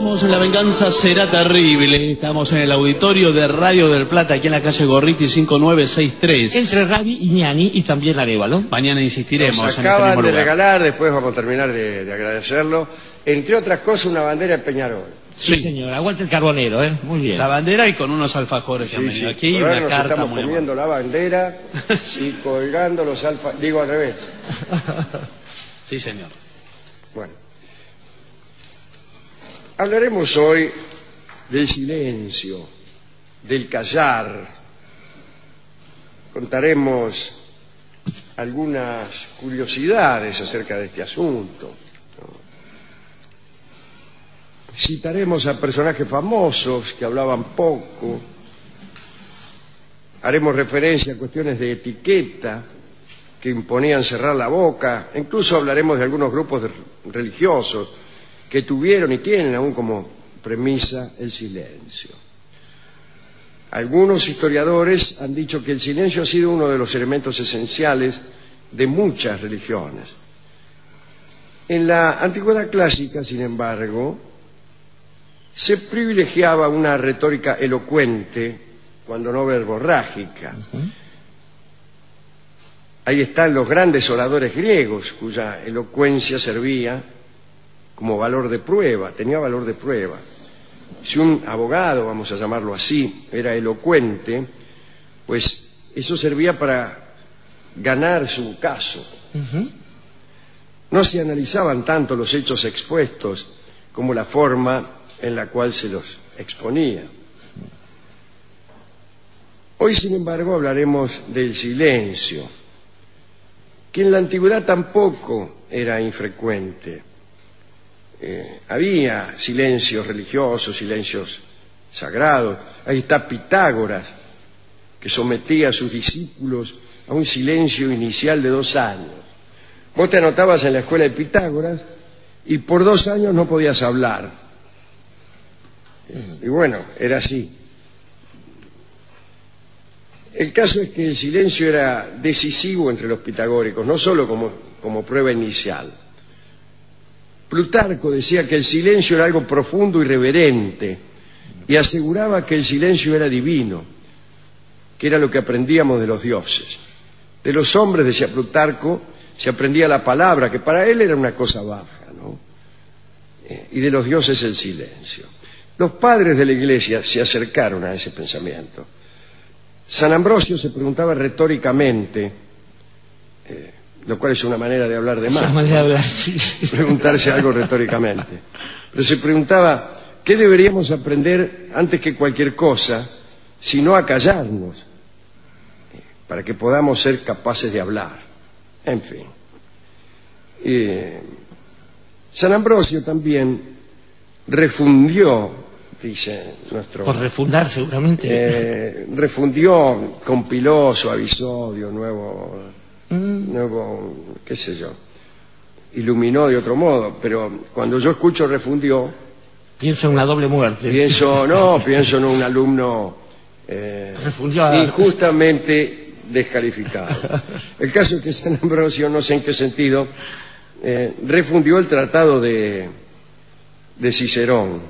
Continuamos en La Venganza Será Terrible. Estamos en el auditorio de Radio del Plata, aquí en la calle Gorriti 5963. Entre Rabi y Ñani y también Arévalo. Mañana insistiremos. Nos acaban de regalar, después vamos a terminar de agradecerlo, entre otras cosas, una bandera de Peñarol. Sí, señor, aguante el carbonero, muy bien. La bandera y con unos alfajores que han venido aquí y una carta estamos muy comiendo la bandera y colgando los alfajores. Digo al revés. Sí, señor. Bueno. Hablaremos hoy del silencio, del callar. Contaremos algunas curiosidades acerca de este asunto. Citaremos a personajes famosos que hablaban poco. Haremos referencia a cuestiones de etiqueta que imponían cerrar la boca. Incluso hablaremos de algunos grupos religiosos que tuvieron y tienen aún como premisa el silencio. Algunos historiadores han dicho que el silencio ha sido uno de los elementos esenciales de muchas religiones. En la antigüedad clásica, sin embargo, se privilegiaba una retórica elocuente, cuando no verborrágica. Ahí están los grandes oradores griegos, cuya elocuencia servía como valor de prueba, tenía valor de prueba. Si un abogado, vamos a llamarlo así, era elocuente, pues eso servía para ganar su caso. No se analizaban tanto los hechos expuestos como la forma en la cual se los exponía. Hoy, sin embargo, hablaremos del silencio, que en la antigüedad tampoco era infrecuente. Había silencios religiosos, silencios sagrados. Ahí está Pitágoras, que sometía a sus discípulos a un silencio inicial de 2 años. Vos te anotabas en la escuela de Pitágoras y por 2 años no podías hablar. Y bueno, era así. El caso es que el silencio era decisivo entre los pitagóricos, no solo como prueba inicial. Plutarco decía que el silencio era algo profundo y reverente, y aseguraba que el silencio era divino, que era lo que aprendíamos de los dioses. De los hombres, decía Plutarco, se aprendía la palabra, que para él era una cosa baja, ¿no? Y de los dioses el silencio. Los padres de la Iglesia se acercaron a ese pensamiento. San Ambrosio se preguntaba retóricamente, lo cual es una manera de hablar de más. Una manera de hablar, sí. Preguntarse algo retóricamente. Pero se preguntaba, ¿qué deberíamos aprender antes que cualquier cosa, sino a callarnos, para que podamos ser capaces de hablar? En fin. San Ambrosio también refundió, dice nuestro... Por refundar, seguramente. Refundió, compiló, suavizó, dio nuevo, qué sé yo, iluminó de otro modo, pero cuando yo escucho refundió... Pienso en una doble muerte. Pienso en un alumno injustamente descalificado. El caso es que San Ambrosio, no sé en qué sentido, refundió el tratado de Cicerón.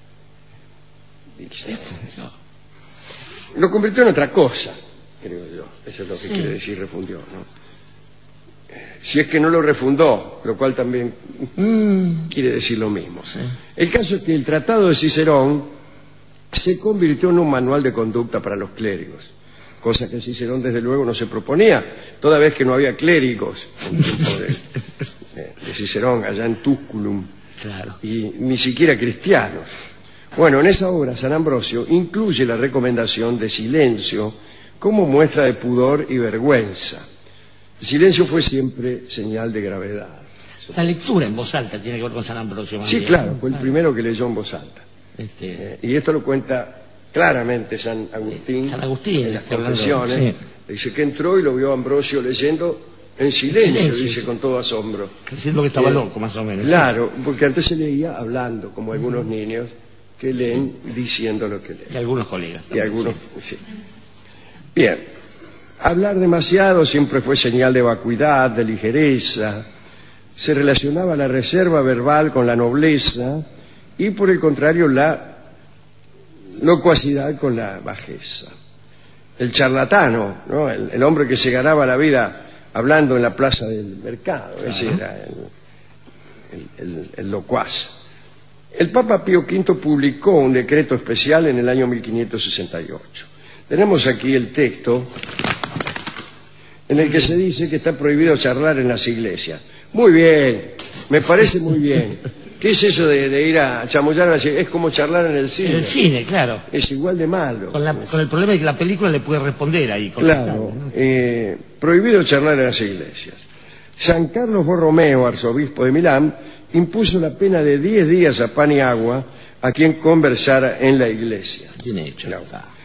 Lo convirtió en otra cosa, creo yo. Eso es lo que quiere decir refundió, ¿no? Si es que no lo refundó, lo cual también quiere decir lo mismo. Sí. El caso es que el tratado de Cicerón se convirtió en un manual de conducta para los clérigos, cosa que Cicerón desde luego no se proponía, toda vez que no había clérigos en tiempo de Cicerón allá en Tusculum, claro. Y ni siquiera cristianos. Bueno, en esa obra San Ambrosio incluye la recomendación de silencio como muestra de pudor y vergüenza. El silencio fue siempre señal de gravedad. La lectura en voz alta tiene que ver con San Ambrosio. Sí, claro, fue el primero que leyó en voz alta. Y esto lo cuenta claramente San Agustín. San Agustín, en las Confesiones. Sí. Dice que entró y lo vio a Ambrosio leyendo en silencio, dice con todo asombro. Diciendo que estaba loco, más o menos. Claro, porque antes se leía hablando, como algunos niños que leen diciendo lo que leen. Y algunos colegas. Y algunos, sí. Bien. Hablar demasiado siempre fue señal de vacuidad, de ligereza. Se relacionaba la reserva verbal con la nobleza y por el contrario la locuacidad con la bajeza. El charlatano, ¿no? El hombre que se ganaba la vida hablando en la plaza del mercado, ese era el locuaz. El Papa Pío V publicó un decreto especial en el año 1568. Tenemos aquí el texto en el que se dice que está prohibido charlar en las iglesias. Muy bien, me parece muy bien. ¿Qué es eso de ir a chamullar en las iglesias? Es como charlar en el cine. En el cine, claro. Es igual de malo. Con el problema de que la película le puede responder ahí. Claro, prohibido charlar en las iglesias. San Carlos Borromeo, arzobispo de Milán, impuso la pena de 10 días a pan y agua a quien conversara en la iglesia. Bien hecho. Claro.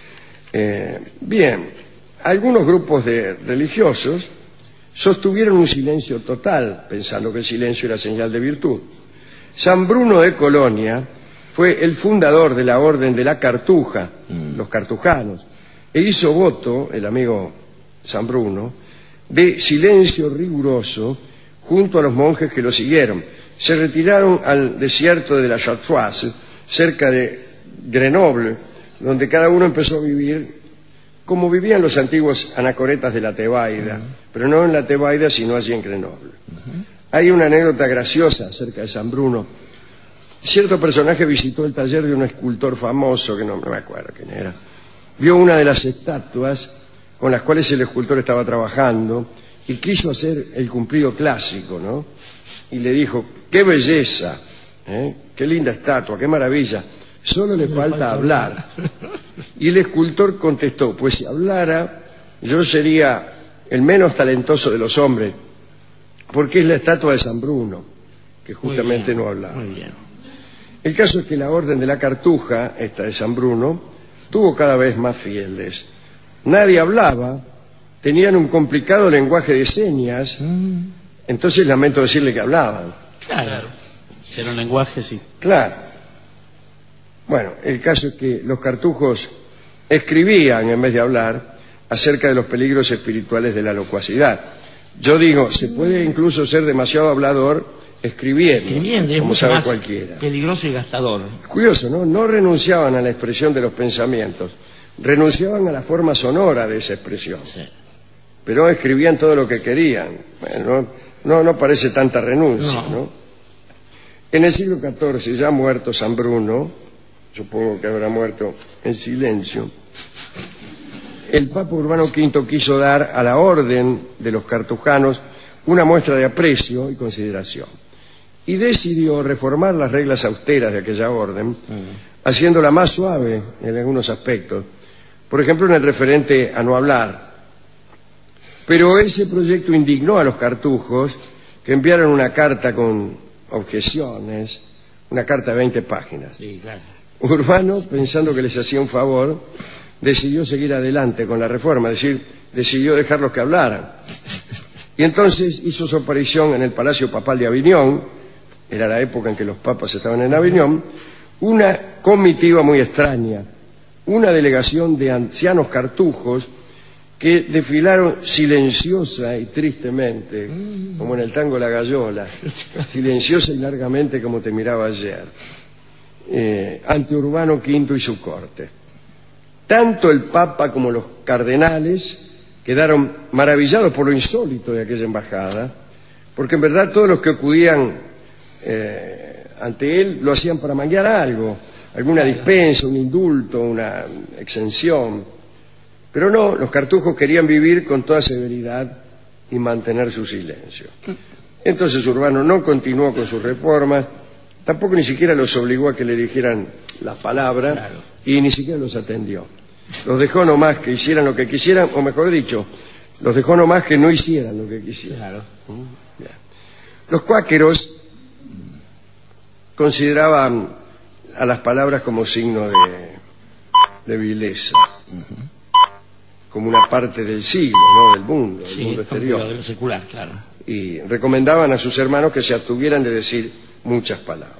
Bien, algunos grupos de religiosos sostuvieron un silencio total, pensando que el silencio era señal de virtud. San Bruno de Colonia fue el fundador de la Orden de la Cartuja, los cartujanos, e hizo voto, el amigo San Bruno, de silencio riguroso junto a los monjes que lo siguieron. Se retiraron al desierto de la Chartroise, cerca de Grenoble, donde cada uno empezó a vivir como vivían los antiguos anacoretas de la Tebaida, pero no en la Tebaida, sino allí en Grenoble. Hay una anécdota graciosa acerca de San Bruno. Cierto personaje visitó el taller de un escultor famoso, que no me acuerdo quién era. Vio una de las estatuas con las cuales el escultor estaba trabajando y quiso hacer el cumplido clásico, ¿no? Y le dijo, ¡qué belleza! ¡Qué linda estatua! ¡Qué maravilla! Solo le falta hablar. Y el escultor contestó, pues si hablara, yo sería el menos talentoso de los hombres, porque es la estatua de San Bruno, que justamente no hablaba. Muy bien. El caso es que la Orden de la Cartuja, esta de San Bruno, tuvo cada vez más fieles. Nadie hablaba, tenían un complicado lenguaje de señas, entonces lamento decirle que hablaban. Claro. Era un lenguaje, sí. Claro. Bueno, el caso es que los cartujos escribían en vez de hablar acerca de los peligros espirituales de la locuacidad. Yo digo, se puede incluso ser demasiado hablador escribiendo, como sabe cualquiera. Peligroso y gastador. Curioso, ¿no? No renunciaban a la expresión de los pensamientos, renunciaban a la forma sonora de esa expresión. Sí. Pero escribían todo lo que querían. Bueno, no parece tanta renuncia, ¿no? En el siglo XIV, ya muerto San Bruno, supongo que habrá muerto en silencio, el Papa Urbano V quiso dar a la orden de los cartujanos una muestra de aprecio y consideración. Y decidió reformar las reglas austeras de aquella orden, haciéndola más suave en algunos aspectos. Por ejemplo, en el referente a no hablar. Pero ese proyecto indignó a los cartujos, que enviaron una carta con objeciones, una carta de 20 páginas. Sí, claro. Urbano, pensando que les hacía un favor, decidió seguir adelante con la reforma, es decir, decidió dejarlos que hablaran. Y entonces hizo su aparición en el Palacio Papal de Aviñón, era la época en que los papas estaban en Aviñón, una comitiva muy extraña, una delegación de ancianos cartujos que desfilaron silenciosa y tristemente, como en el tango La Gallola, silenciosa y largamente como te miraba ayer, ante Urbano V y su corte. Tanto el Papa como los cardenales quedaron maravillados por lo insólito de aquella embajada, porque en verdad todos los que acudían ante él lo hacían para manguear algo, alguna dispensa, un indulto, una exención. Pero no, los cartujos querían vivir con toda severidad y mantener su silencio. Entonces Urbano no continuó con sus reformas, tampoco ni siquiera los obligó a que le dijeran la palabra, claro, y ni siquiera los atendió. Los dejó nomás que hicieran lo que quisieran, o mejor dicho, los dejó nomás que no hicieran lo que quisieran. Claro. Los cuáqueros consideraban a las palabras como signo de vileza, como una parte del siglo, ¿no? Del mundo, del mundo exterior. De lo secular, claro. Y recomendaban a sus hermanos que se abstuvieran de decir muchas palabras.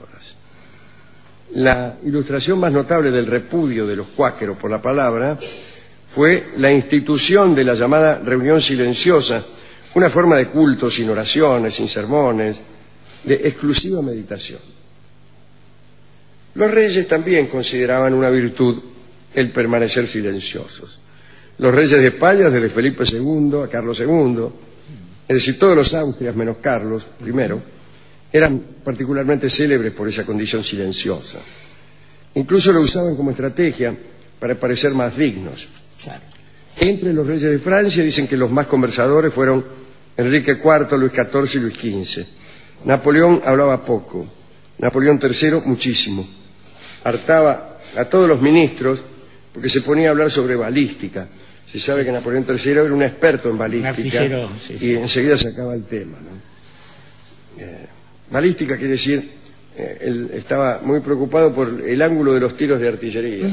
La ilustración más notable del repudio de los cuáqueros por la palabra fue la institución de la llamada reunión silenciosa, una forma de culto sin oraciones, sin sermones, de exclusiva meditación. Los reyes también consideraban una virtud el permanecer silenciosos. Los reyes de España, desde Felipe II a Carlos II, es decir, todos los Austrias menos Carlos I, eran particularmente célebres por esa condición silenciosa. Incluso lo usaban como estrategia para parecer más dignos. Claro. Entre los reyes de Francia dicen que los más conversadores fueron Enrique IV, Luis XIV y Luis XV. Napoleón hablaba poco, Napoleón III muchísimo. Hartaba a todos los ministros porque se ponía a hablar sobre balística. Se sabe que Napoleón III era un experto en balística y enseguida sacaba el tema, ¿no? Balística quiere decir, él estaba muy preocupado por el ángulo de los tiros de artillería.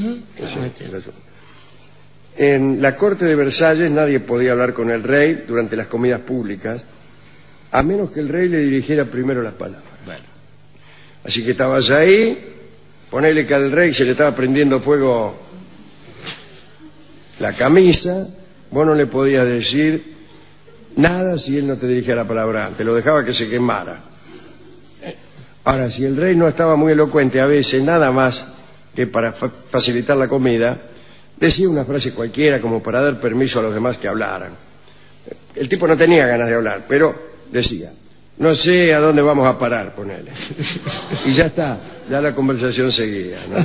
En la corte de Versalles nadie podía hablar con el rey durante las comidas públicas, a menos que el rey le dirigiera primero las palabras. Bueno. Así que estabas ahí, ponele que al rey se le estaba prendiendo fuego la camisa, vos no le podías decir nada si él no te dirigía la palabra, te lo dejaba que se quemara. Ahora, si el rey no estaba muy elocuente, a veces nada más que para facilitar la comida, decía una frase cualquiera como para dar permiso a los demás que hablaran. El tipo no tenía ganas de hablar, pero decía, no sé a dónde vamos a parar, ponele. Y ya está, ya la conversación seguía, ¿no?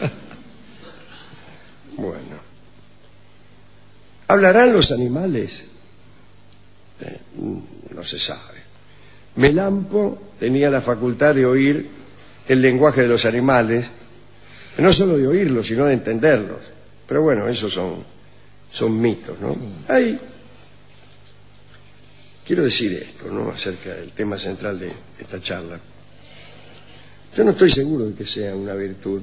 Bueno. ¿Hablarán los animales? No se sabe. Melampo tenía la facultad de oír el lenguaje de los animales, no solo de oírlos, sino de entenderlos. Pero bueno, esos son mitos, ¿no? Quiero decir esto, ¿no?, acerca del tema central de esta charla. Yo no estoy seguro de que sea una virtud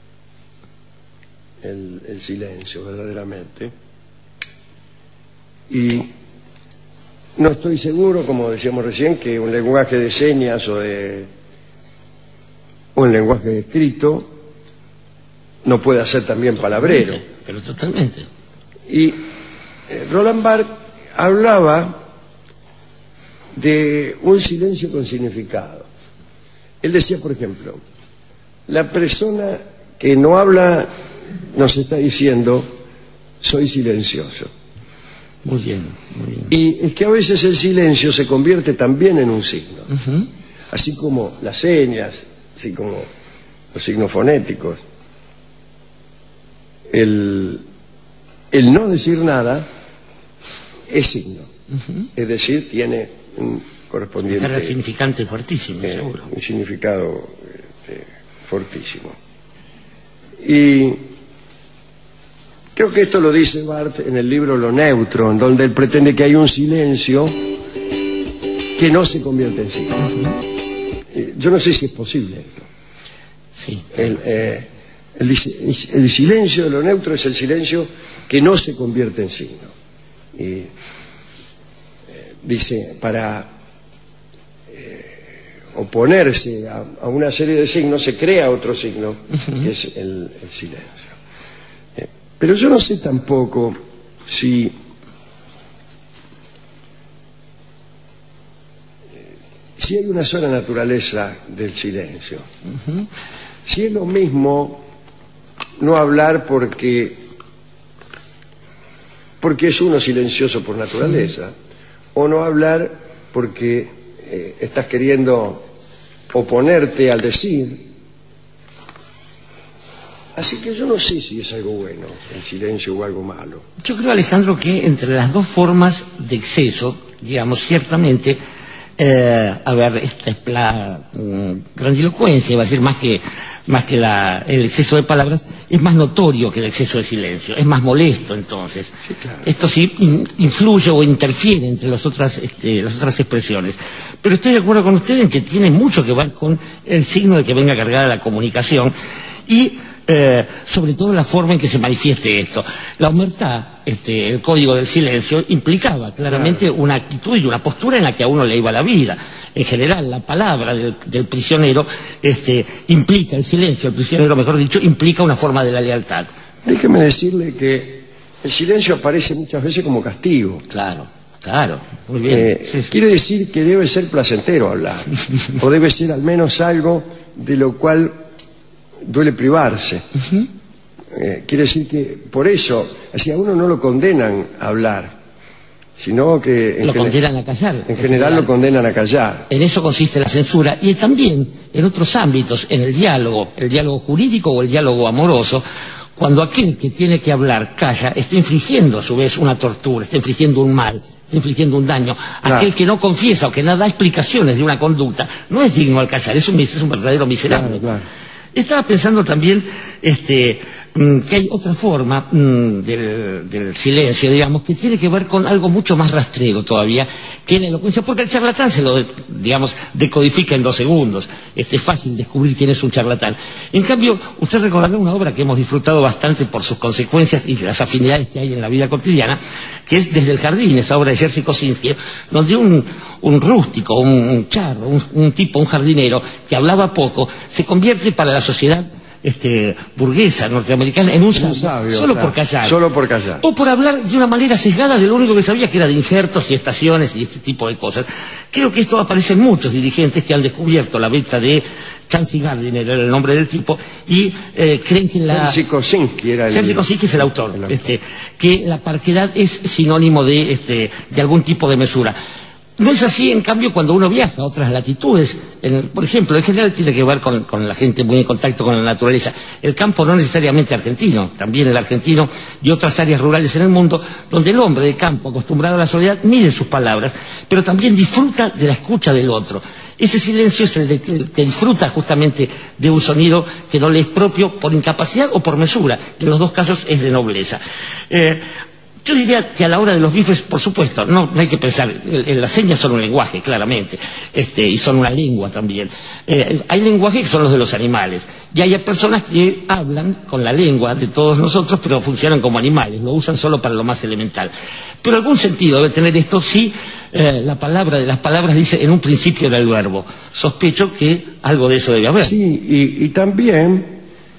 el silencio, verdaderamente. Y no estoy seguro, como decíamos recién, que un lenguaje de señas o un lenguaje escrito no pueda ser también palabrero. Pero totalmente. Y Roland Barthes hablaba de un silencio con significado. Él decía, por ejemplo, la persona que no habla nos está diciendo, soy silencioso. Muy bien, muy bien. Y es que a veces el silencio se convierte también en un signo. Así como las señas, así como los signos fonéticos. El no decir nada es signo. Es decir, tiene un correspondiente... Era significante fuertísimo, seguro. Un significado fortísimo. Y creo que esto lo dice Barthes en el libro Lo Neutro, en donde él pretende que hay un silencio que no se convierte en signo. Yo no sé si es posible esto. Sí. El silencio de Lo Neutro es el silencio que no se convierte en signo. Y dice, para oponerse a una serie de signos se crea otro signo, que es el silencio. Pero yo no sé tampoco si hay una sola naturaleza del silencio. Si es lo mismo no hablar porque es uno silencioso por naturaleza, o no hablar porque estás queriendo oponerte al decir. Así que yo no sé si es algo bueno el silencio o algo malo. Yo creo, Alejandro, que entre las dos formas de exceso, digamos, ciertamente, a ver, esta es la grandilocuencia, iba a decir, más que el exceso de palabras, es más notorio que el exceso de silencio, es más molesto entonces. Sí, claro. Esto sí influye o interfiere entre las otras expresiones. Pero estoy de acuerdo con usted en que tiene mucho que ver con el signo de que venga cargada la comunicación y sobre todo la forma en que se manifieste esto. La omertá, el código del silencio, implicaba claramente una actitud y una postura en la que a uno le iba la vida. En general, la palabra del prisionero implica el silencio, el prisionero, mejor dicho, implica una forma de la lealtad. Déjeme decirle que el silencio aparece muchas veces como castigo. Claro, muy bien. Sí. Quiere decir que debe ser placentero hablar, o debe ser al menos algo de lo cual duele privarse. Quiere decir que por eso, así a uno no lo condenan a hablar, sino que lo condenan a callar. En general lo condenan a callar. En eso consiste la censura, y también en otros ámbitos, en el diálogo jurídico o el diálogo amoroso. Cuando aquel que tiene que hablar calla, está infligiendo a su vez una tortura, está infligiendo un mal, está infligiendo un daño. Aquel que no confiesa o que no da explicaciones de una conducta no es digno al callar, es un verdadero miserable. Estaba pensando también que hay otra forma del silencio, digamos, que tiene que ver con algo mucho más rastrero todavía, que es la elocuencia, porque el charlatán se lo, digamos, decodifica en 2 segundos. Es fácil descubrir quién es un charlatán. En cambio, usted recordará una obra que hemos disfrutado bastante por sus consecuencias y las afinidades que hay en la vida cotidiana, que es Desde el jardín, esa obra de Jerzy Kosinski, donde un rústico, un charro, un tipo, un jardinero, que hablaba poco, se convierte para la sociedad burguesa norteamericana en un sabio, solo por callar, o por hablar de una manera sesgada de lo único que sabía, que era de injertos y estaciones y este tipo de cosas. Creo que esto aparece en muchos dirigentes que han descubierto la beta de Chancy Gardiner, era el nombre del tipo, y creen que Jerzy Kosinski es el autor. Que la parquedad es sinónimo de algún tipo de mesura. No es así, en cambio, cuando uno viaja a otras latitudes. Por ejemplo, en general tiene que ver con la gente muy en contacto con la naturaleza. El campo no necesariamente argentino, también el argentino y otras áreas rurales en el mundo, donde el hombre de campo, acostumbrado a la soledad, mide sus palabras, pero también disfruta de la escucha del otro. Ese silencio es el de que disfruta justamente de un sonido que no le es propio por incapacidad o por mesura, que en los 2 casos es de nobleza. Yo diría que a la hora de los bifes, por supuesto, no hay que pensar, las señas son un lenguaje, claramente, y son una lengua también. Hay lenguajes que son los de los animales, y hay personas que hablan con la lengua de todos nosotros, pero funcionan como animales, lo usan solo para lo más elemental. Pero algún sentido debe tener esto si la palabra de las palabras dice en un principio del verbo. Sospecho que algo de eso debe haber. Sí, y también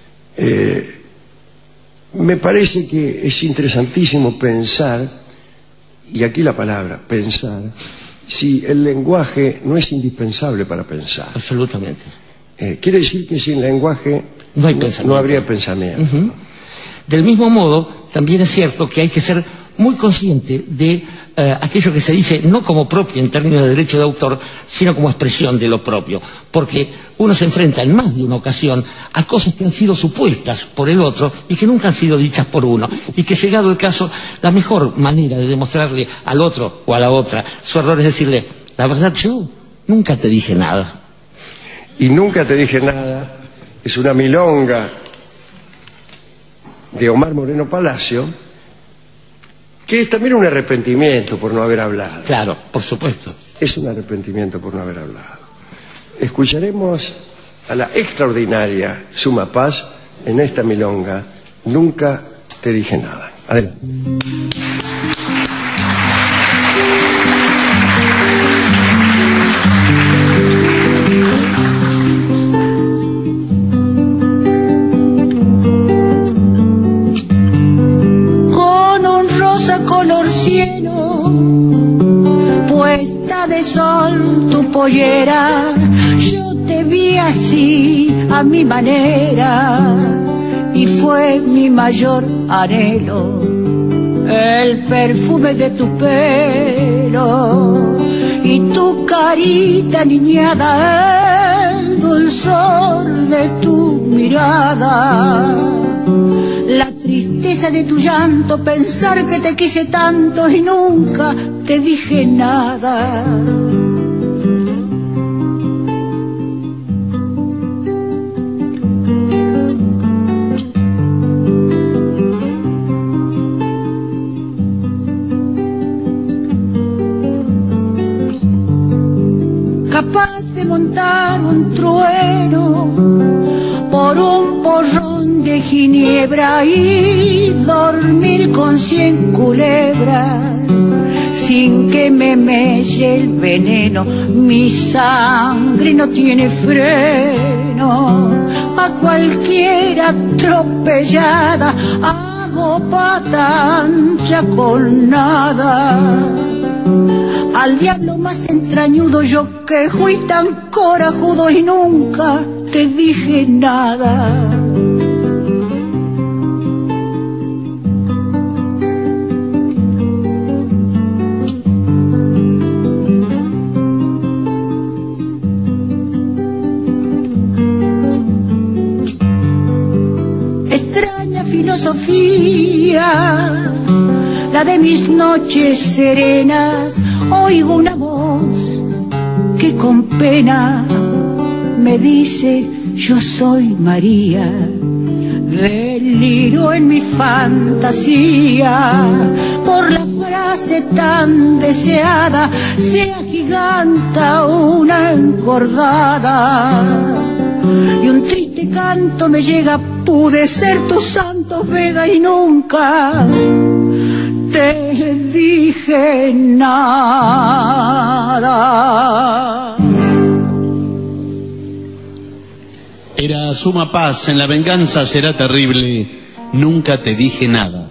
me parece que es interesantísimo pensar, y aquí la palabra, pensar, si el lenguaje no es indispensable para pensar. Absolutamente. Quiere decir que sin lenguaje no habría pensamiento. Del mismo modo, también es cierto que hay que ser muy consciente de aquello que se dice no como propio en términos de derecho de autor, sino como expresión de lo propio, porque uno se enfrenta en más de una ocasión a cosas que han sido supuestas por el otro y que nunca han sido dichas por uno, y que, llegado el caso, la mejor manera de demostrarle al otro o a la otra su error es decirle: la verdad, yo nunca te dije nada. Y Nunca te dije nada es una milonga de Omar Moreno Palacio, que es también un arrepentimiento por no haber hablado. Claro, por supuesto. Es un arrepentimiento por no haber hablado. Escucharemos a la extraordinaria Suma Paz en esta milonga, Nunca te dije nada. Adelante. Puesta de sol tu pollera, yo te vi así a mi manera, y fue mi mayor anhelo el perfume de tu pelo y tu carita niñada, el dulzor de tu mirada. La tristeza de tu llanto, pensar que te quise tanto y nunca te dije nada. Capaz de montar un trueno por un porrón de ginebra y dormir con 100 culebras sin que me melle el veneno. Mi sangre no tiene freno, a cualquier atropellada hago pata ancha con nada. Al diablo más entrañudo yo que fui tan corajudo y nunca te dije nada. Extraña filosofía, la de mis noches serenas, oigo una voz que con pena me dice: yo soy María. Deliro en mi fantasía por la frase tan deseada, se agiganta una encordada y un triste canto me llega: pude ser tu santo Vega y nunca te dije nada. Era suma paz, en la venganza será terrible, nunca te dije nada.